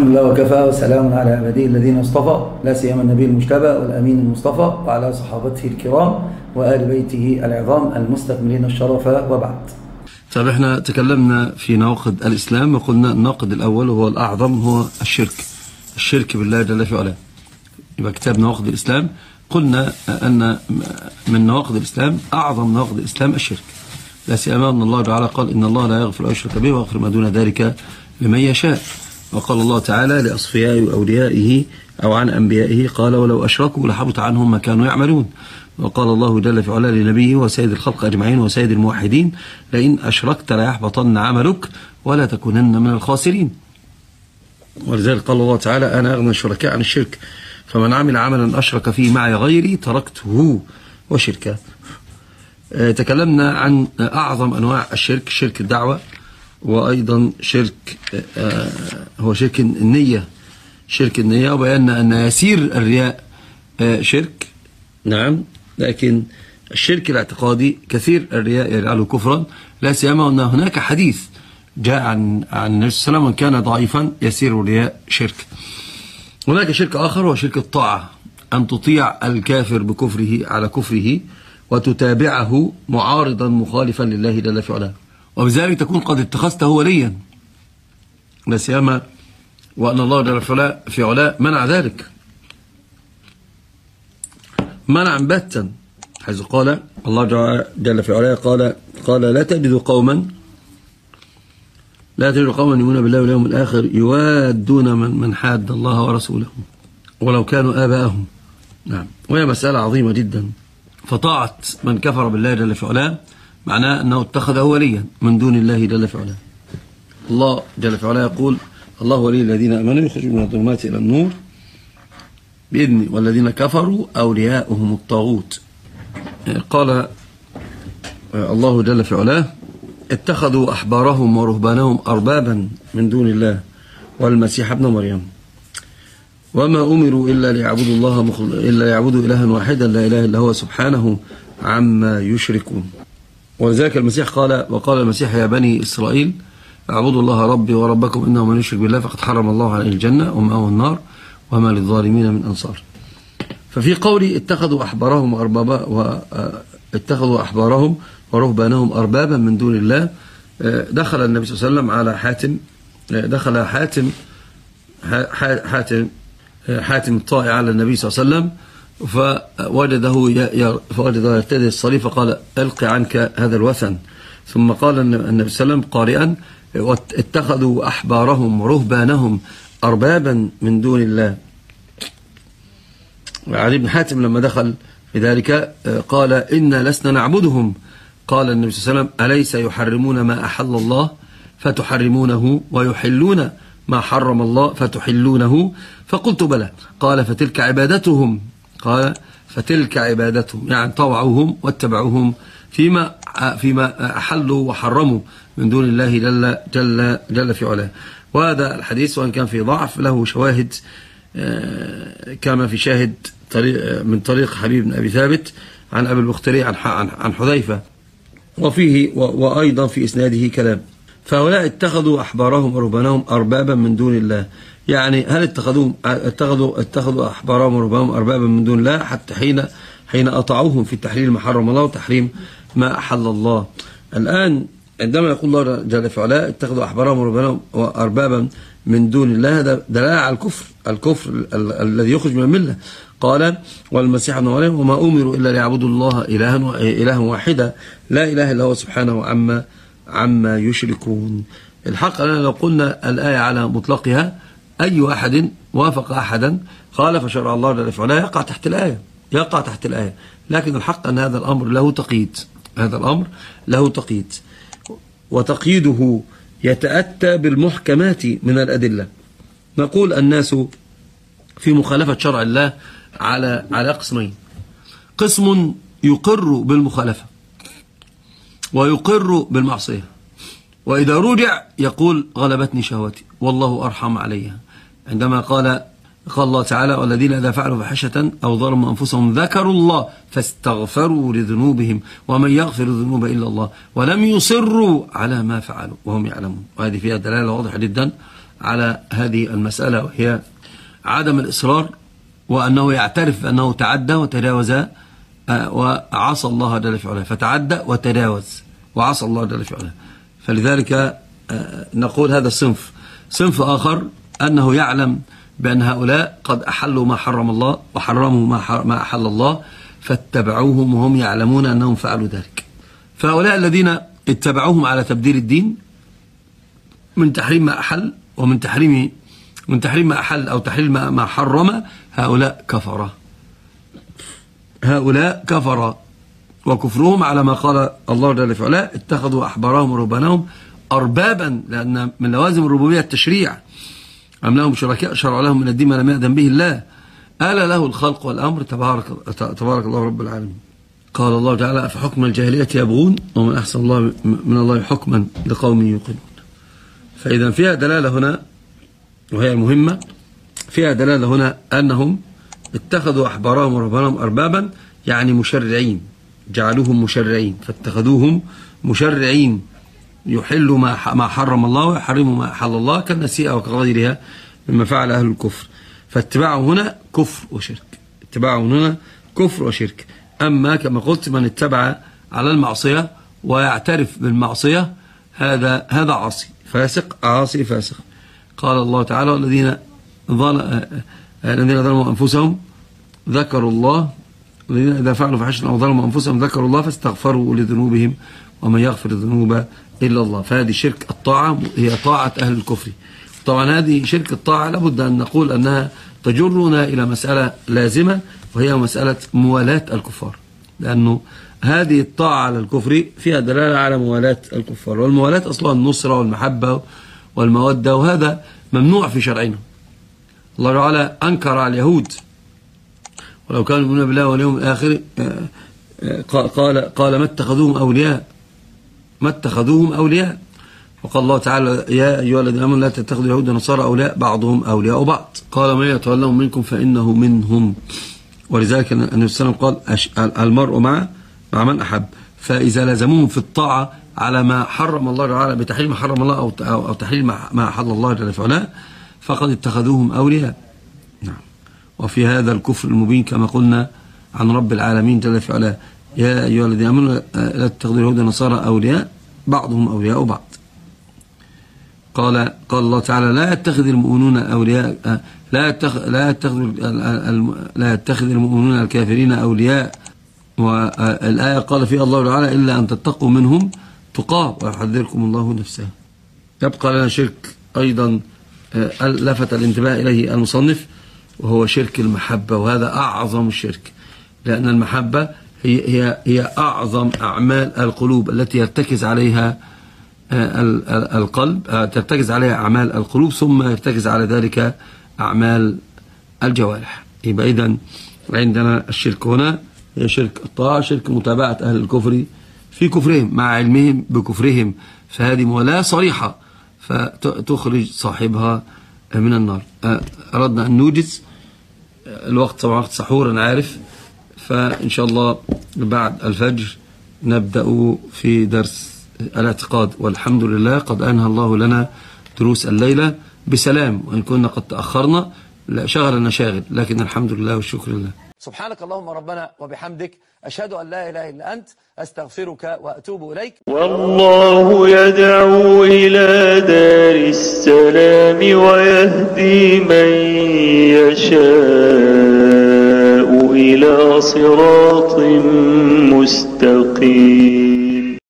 الحمد لله وكفى، وسلام على عباده الذين اصطفى، لا سيما النبي المجتبى والأمين المصطفى وعلى صحابته الكرام وآل بيته العظام المستكملين الشرف، وبعد. طيب، احنا تكلمنا في نواقض الإسلام وقلنا الناقض الأول وهو الأعظم هو الشرك بالله جل في علاه. يبقى كتاب نواقض الإسلام قلنا أن من نواقض الإسلام أعظم نواقض الإسلام الشرك، لا سيما أن الله تعالى قال إن الله لا يغفر أن يشرك به ويغفر ما دون ذلك لمن يشاء. وقال الله تعالى لأصفيائه وأوليائه أو عن أنبيائه قال ولو أشركوا لحبط عنهم ما كانوا يعملون. وقال الله جل في علاه لنبيه وسيد الخلق أجمعين وسيد الموحدين لئن أشركت ليحبطن عملك ولا تكونن من الخاسرين. ولذلك قال الله تعالى أنا أغنى الشركاء عن الشرك فمن عمل عملا أشرك فيه معي غيري تركته وشركه. تكلمنا عن أعظم أنواع الشرك، شرك الدعوة، وأيضا شرك هو شرك النية، وبينا أن يسير الرياء شرك، نعم، لكن الشرك الاعتقادي كثير الرياء يجعله كفرا، لا سيما أن هناك حديث جاء عن النبي صلى الله عليه وسلم من كان ضعيفا يسير الرياء شرك. هناك شرك آخر هو شرك الطاعة، أن تطيع الكافر بكفره على كفره وتتابعه معارضا مخالفا لله جل في علاه، وبذلك تكون قد اتخذته وليا، لا سيما وأن الله جل في علاه منع ذلك منعا باتا، حيث قال الله جل في علاه قال لا تجد قوما يؤمنون بالله واليوم الآخر يوادون من حاد الله ورسوله ولو كانوا آباءهم. نعم، وهي مسألة عظيمة جدا. فطاعة من كفر بالله جل في علاه معناه أنه اتخذه وليا من دون الله جل في علاه. الله جل في علاه يقول الله ولي الذين آمنوا يخرجون من الظلمات إلى النور بإذنه والذين كفروا أولياؤهم الطاغوت. قال الله جل في علاه اتخذوا أحبارهم ورهبانهم أربابا من دون الله والمسيح ابن مريم وما أمروا إلا ليعبدوا إلها واحدا لا إله إلا هو سبحانه عما يشركون. ولذلك المسيح وقال المسيح يا بني إسرائيل اعبدوا الله ربي وربكم إنه من يشرك بالله فقد حرم الله عليه الجنة ومأواه النار وما للظالمين من أنصار. ففي قولي اتخذوا أحبارهم ورهبانهم أربابا من دون الله، دخل النبي صلى الله عليه وسلم على حاتم الطائي على النبي صلى الله عليه وسلم فوجده يرتدي الصليب فقال الق عنك هذا الوثن. ثم قال النبي صلى الله عليه وسلم قارئا اتخذوا أحبارهم ورهبانهم أربابا من دون الله. علي بن حاتم لما دخل في ذلك قال إنا لسنا نعبدهم. قال النبي صلى الله عليه وسلم أليس يحرمون ما أحل الله فتحرمونه ويحلون ما حرم الله فتحلونه؟ فقلت بلى. قال فتلك عبادتهم، يعني طوعوهم واتبعوهم فيما أحلوا وحرموا من دون الله جل في علاه. وهذا الحديث وإن كان في ضعف له شواهد، كما في شاهد من طريق حبيب بن أبي ثابت عن أبي البختري عن حذيفة، وفيه وأيضا في إسناده كلام. فهؤلاء اتخذوا أحبارهم ورهبانهم أربابا من دون الله، يعني هل اتخذوا أحبارهم ورهبانهم أربابا من دون الله حتى حين أطاعوهم في تحليل ما حرم الله وتحريم ما أحل الله. الآن عندما يقول الله جل في علاه اتخذوا أحبارهم ورهبانهم أربابا من دون الله، هذا دلالة على الكفر الذي يخرج من الملة. قال والمسيح ابن مريم وما أمروا إلا ليعبدوا الله إلها واحدا لا إله إلا هو سبحانه عما يشركون. الحق أننا لو قلنا الآية على مطلقها أي أحد وافق أحدا خالف شرع الله جل في علاه يقع تحت الآية، لكن الحق أن هذا الأمر له تقييد، وتقييده يتأتى بالمحكمات من الأدلة. نقول الناس في مخالفة شرع الله على قسمين: قسم يقر بالمخالفة ويقر بالمعصية، وإذا رجع يقول غلبتني شهوتي والله أرحم عليها، عندما قال الله تعالى والذين إذا فعلوا فاحشة أو ظلموا أنفسهم ذكروا الله فاستغفروا لذنوبهم ومن يغفر الذنوب إلا الله ولم يصروا على ما فعلوا وهم يعلمون. وهذه فيها دلالة واضحة جدا على هذه المسألة، وهي عدم الإصرار، وأنه يعترف أنه تعدى وتجاوز وعصى الله جل في علاه، فتعدى وتجاوز وعصى الله جل في علاه. فلذلك نقول هذا الصنف. صنف آخر أنه يعلم بأن هؤلاء قد أحلوا ما حرم الله وحرموا ما أحل الله، فاتبعوهم وهم يعلمون أنهم فعلوا ذلك. فهؤلاء الذين اتبعوهم على تبديل الدين من تحريم ما أحل ومن تحريم ما أحل أو تحليل ما حرم، هؤلاء كفرة. هؤلاء كفرة، وكفرهم على ما قال الله جل في علاه: اتخذوا أحبارهم ورهبانهم أربابا، لأن من لوازم الربوبية التشريع. أم لهم شركاء شرعوا لهم من الدين ما لم يأذن به الله، ألا له الخلق والأمر، تبارك الله رب العالمين. قال الله تعالى: أفحكم الجاهلية يبغون ومن أحسن الله من الله حكما لقوم يوقنون. فإذا فيها دلالة هنا، وهي المهمة، فيها دلالة هنا أنهم اتخذوا أحبارهم ورهبانهم أربابا، يعني مشرعين، جعلوهم مشرعين، فاتخذوهم مشرعين يحلوا ما حرم الله ويحرموا ما أحل الله، كالنسيئة وكغيرها مما فعل أهل الكفر. فاتباعهم هنا كفر وشرك، اتباعهم هنا كفر وشرك. أما كما قلت من اتبع على المعصية ويعترف بالمعصية، هذا عاصي فاسق، عاصي فاسق. قال الله تعالى: الذين ظلموا أنفسهم ذكروا الله، الذين إذا فعلوا فحشا أو ظلموا أنفسهم ذكروا الله فاستغفروا لذنوبهم ومن يغفر الذنوب إلا الله. فهذه شرك الطاعة، هي طاعة أهل الكفر. طبعا هذه شرك الطاعة لابد أن نقول أنها تجرنا إلى مسألة لازمة، وهي مسألة موالاة الكفار، لأنه هذه الطاعة على الكفر فيها دلالة على موالاة الكفار، والموالاة أصلا النصرة والمحبة والمودة، وهذا ممنوع في شرعنا. الله تعالى أنكر على اليهود ولو كانوا يؤمنون بالله واليوم الآخر، قال ما اتخذوهم أولياء. وقال الله تعالى: يا أيها الذين آمنوا لا تتخذوا اليهود والنصارى أولياء بعضهم أولياء بعض، قال: من يتولهم منكم فإنه منهم. ولذلك النبي صلى الله عليه وسلم قال: المرء مع من أحب. فإذا لزموهم في الطاعة على ما حرم الله تعالى بتحليل ما حرم الله أو تحليل ما أحل الله جل وعلا، فقد اتخذوهم أولياء. نعم. وفي هذا الكفر المبين كما قلنا عن رب العالمين جل وعلا: يا أيها الذين آمنوا لا تتخذوا اليهود والنصارى أولياء بعضهم أولياء بعض. قال الله تعالى: لا يتخذ المؤمنون أولياء، لا يتخذ المؤمنون الكافرين أولياء. والآية قال فيها الله تعالى: إلا أن تتقوا منهم تقاه ويحذركم الله نفسه. يبقى لنا شرك أيضا لفت الانتباه إليه المصنف، وهو شرك المحبة، وهذا أعظم الشرك، لأن المحبة هي أعظم أعمال القلوب التي يرتكز عليها القلب، ترتكز عليها أعمال القلوب، ثم يرتكز على ذلك أعمال الجوارح. يبقى إذن عندنا الشرك هنا هي شرك الطاعة، شرك متابعة أهل الكفر في كفرهم مع علمهم بكفرهم، فهذه موالاة صريحة فتخرج صاحبها من النار. أردنا أن نوجز الوقت، طبعا وقت سحور أنا عارف، فإن شاء الله بعد الفجر نبدأ في درس الاعتقاد. والحمد لله قد أنهى الله لنا دروس الليلة بسلام، وإن كنا قد تأخرنا شغلنا شاغل، لكن الحمد لله والشكر لله. سبحانك اللهم ربنا وبحمدك، أشهد أن لا إله إلا أنت، أستغفرك وأتوب إليك. والله يدعو إلى دار السلام ويهدي من يشاء إلى صراط مستقيم.